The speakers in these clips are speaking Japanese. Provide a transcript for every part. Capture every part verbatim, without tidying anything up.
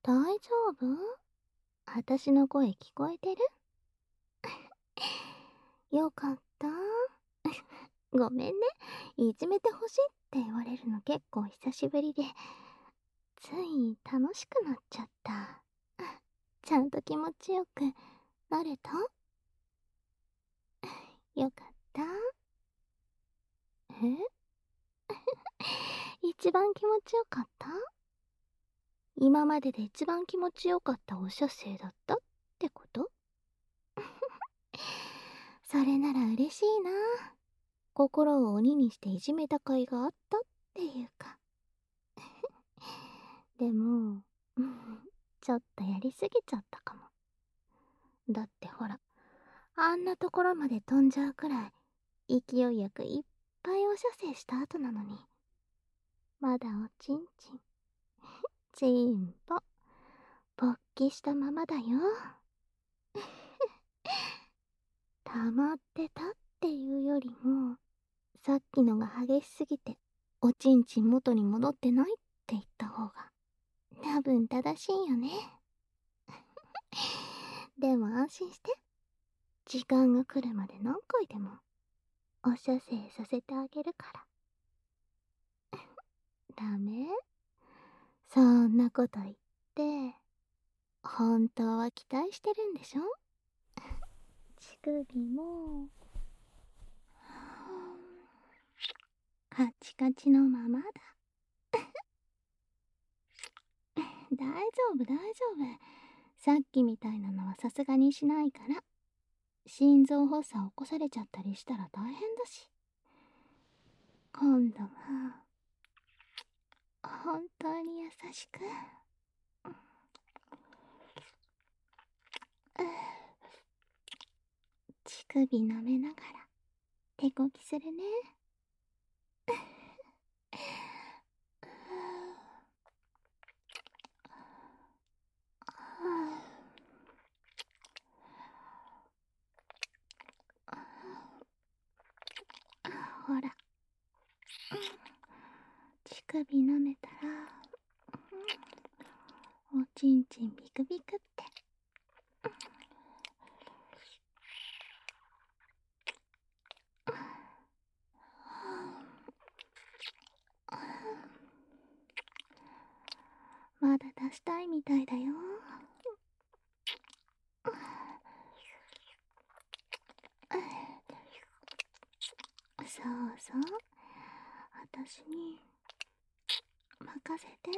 大丈夫？私の声聞こえてる？よかった。ごめんね。いじめてほしいって言われるの結構久しぶりで、つい楽しくなっちゃった。ちゃんと気持ちよくなれた？よかった。え一番気持ちよかった？今までで一番気持ちよかったお射精だったってこと？それなら嬉しいな。心を鬼にしていじめた甲斐があったっていうか。でも、ちょっとやりすぎちゃったかも。だってほら、あんなところまで飛んじゃうくらい勢いよくいっぱいお射精した後なのに、まだおちんちん、ちんぽ、勃起したままだよ。溜まってたっていうよりも、さっきのが激しすぎて、おちんちん元に戻ってないって言った方が、多分正しいよね。でも安心して。時間が来るまで何回でも、お射精させてあげるから。ダメ？そんなこと言って、本当は期待してるんでしょ？乳首も、カチカチのままだ。大丈夫大丈夫。さっきみたいなのはさすがにしないから。心臓発作起こされちゃったりしたら大変だし。今度は、本当に優しく。乳首舐めながら、手こきするね。ほら、乳首舐めたら、おちんちんビクビクって。まだ出したいみたいだよ。そうそう、私に任せて。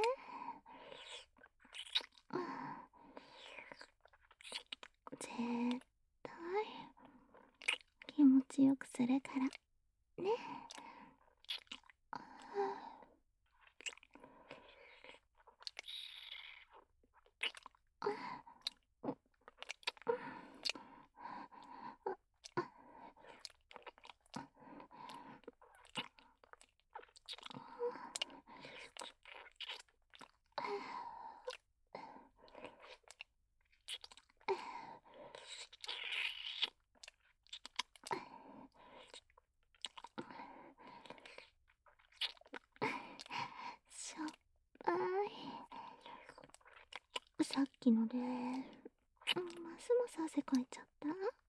絶対気持ちよくするからね。しょっぱい。さっきので、ますます汗かいちゃった。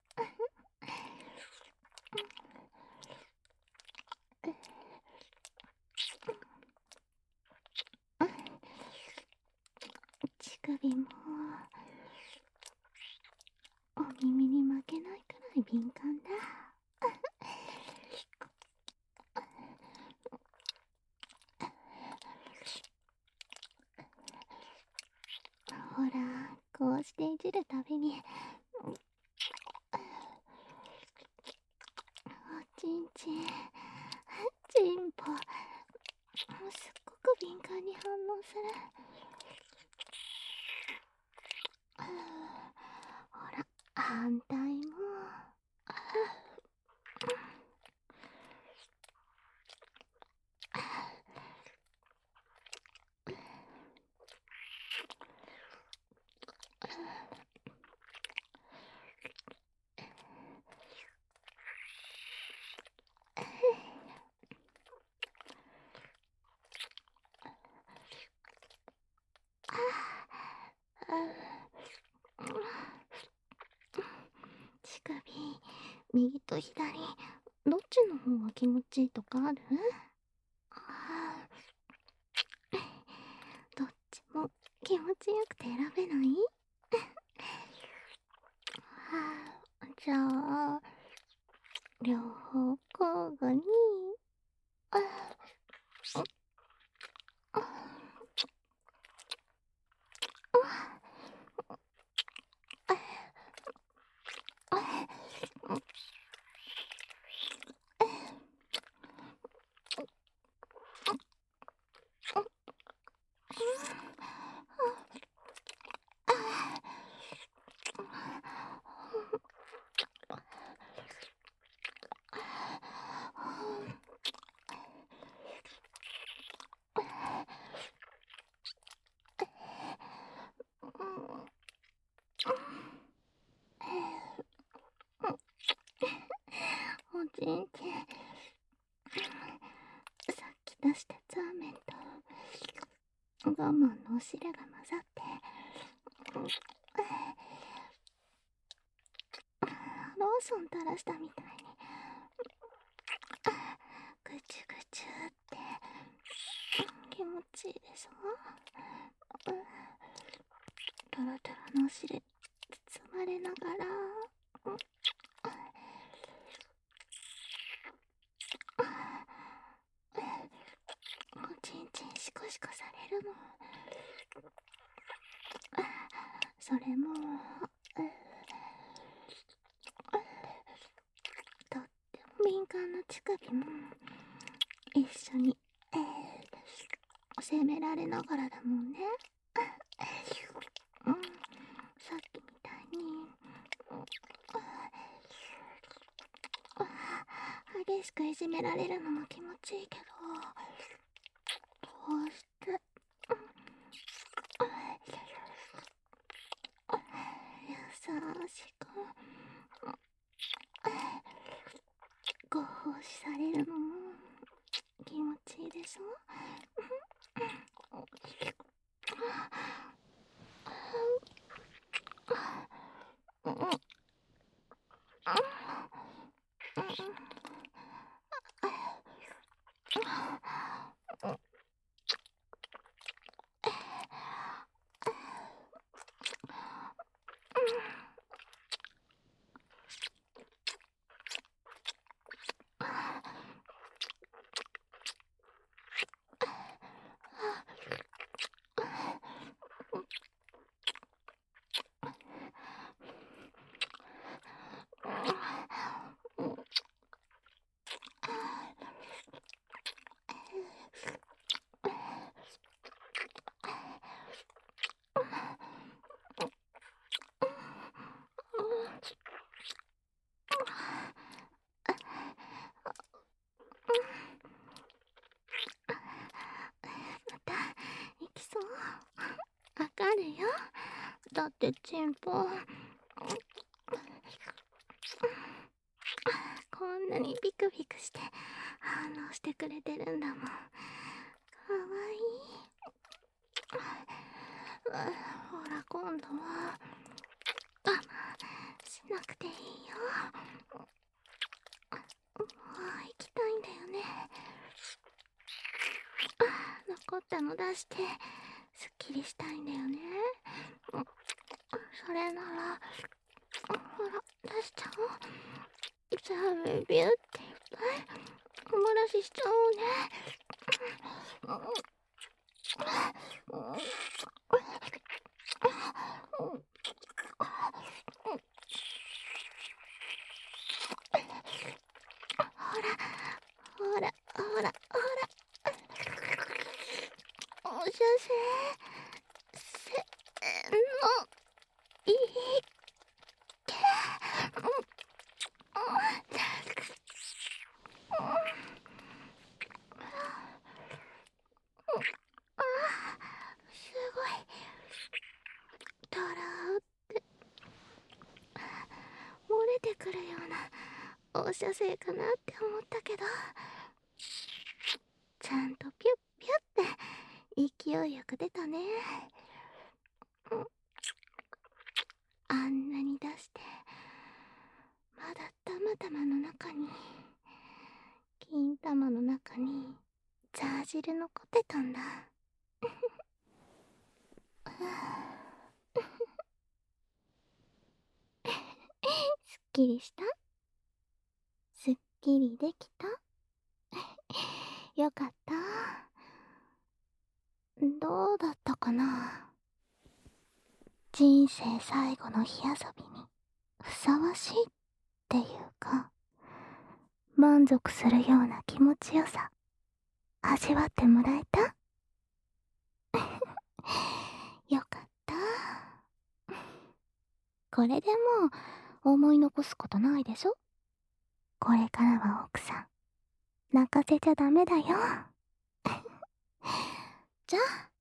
乳首も、お耳に負けないくらい敏感だ。ほら、こうしていじるたびに、おちんちん、ちんぽ、すっごく敏感に反応する。ほら、反対も。 右と左、どっちの方が気持ちいいとかある？あーどっちも気持ちよくて選べない？はあ、じゃあ、両方交互に。ああおちんちん、さっき出したザーメンと我慢のお汁が混ざってローソン垂らしたみたいにぐちゅぐちゅって気持ちいいでしょ。トロトロのお汁包まれながらおちんちんシコシコされるの。それもとっても敏感な乳首も一緒に、えー、責められながらだもんね。うん、さっきみたいに激しくいじめられるのも気持ちいいけど、こうして優しくご奉仕されるのも気持ちいいでしょ。また行きそう。わかるよ。だってチンポこんなにビクビクして反応してくれてるんだもん。かわいい。ほら今度は我慢しなくていいよ。もう行きたいんだよね。残ったの出してすっきりしたいんだよね。それならほら出しちゃおう。じゃあビューっていっぱいお漏らししちゃおうね。ほらほらほらほらおしゃせせーのいいけすごいとろーって漏れてくるような放射性かなって思ったけど、ちゃんとピュッピュッって勢いよく出たね。あんなに出してまだたまたまの中に、金玉の中にザー汁残ってたんだ。すっきりした？すっきりできた？よかった。どうだったかな。人生最後の火遊びにふさわしいっていうか、満足するような気持ちよさ味わってもらえた？よかった。これでもう思い残すことないでしょ。これからは奥さん泣かせちゃダメだよ。じゃあ